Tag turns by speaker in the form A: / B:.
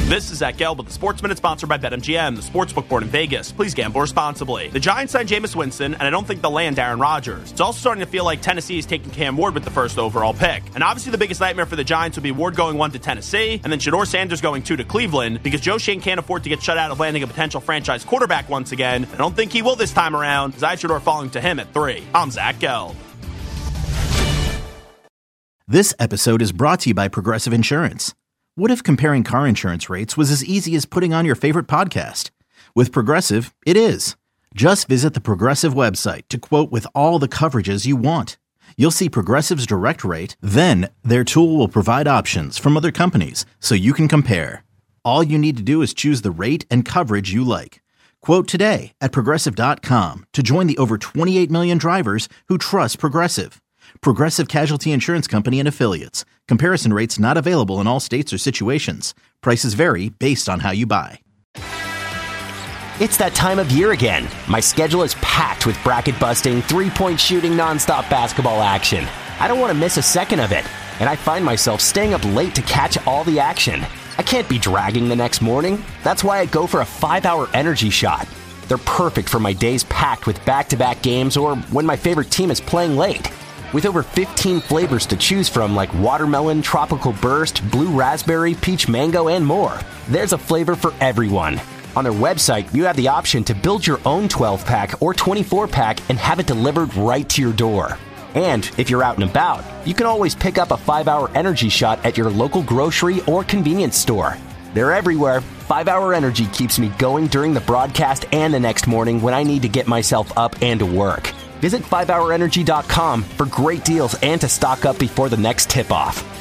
A: This is Zach Gelb with the Sports Minute, sponsored by BetMGM, the sportsbook board in Vegas. Please gamble responsibly. The Giants signed Jameis Winston, and I don't think they'll land Aaron Rodgers. It's also starting to feel like Tennessee is taking Cam Ward with the first overall pick. And obviously the biggest nightmare for the Giants would be Ward going 1 to Tennessee, and then Shedeur Sanders going 2 to Cleveland, because Joe Schoen can't afford to get shut out of landing a potential franchise quarterback once again. I don't think he will this time around, as I have Shedeur falling to him at 3. I'm Zach Gelb.
B: This episode is brought to you by Progressive Insurance. What if comparing car insurance rates was as easy as putting on your favorite podcast? With Progressive, it is. Just visit the Progressive website to quote with all the coverages you want. You'll see Progressive's direct rate, then their tool will provide options from other companies so you can compare. All you need to do is choose the rate and coverage you like. Quote today at Progressive.com to join the over 28 million drivers who trust Progressive. Progressive Casualty Insurance Company and Affiliates. Comparison rates not available in all states or situations. Prices vary based on how you buy.
C: It's that time of year again. My schedule is packed with bracket-busting, three-point shooting, nonstop basketball action. I don't want to miss a second of it, and I find myself staying up late to catch all the action. I can't be dragging the next morning. That's why I go for a 5-hour energy shot. They're perfect for my days packed with back-to-back games or when my favorite team is playing late. With over 15 flavors to choose from like watermelon, tropical burst, blue raspberry, peach mango, and more, there's a flavor for everyone. On their website, you have the option to build your own 12-pack or 24-pack and have it delivered right to your door. And if you're out and about, you can always pick up a 5-hour energy shot at your local grocery or convenience store. They're everywhere. 5-hour energy keeps me going during the broadcast and the next morning when I need to get myself up and to work. Visit 5hourenergy.com for great deals and to stock up before the next tip-off.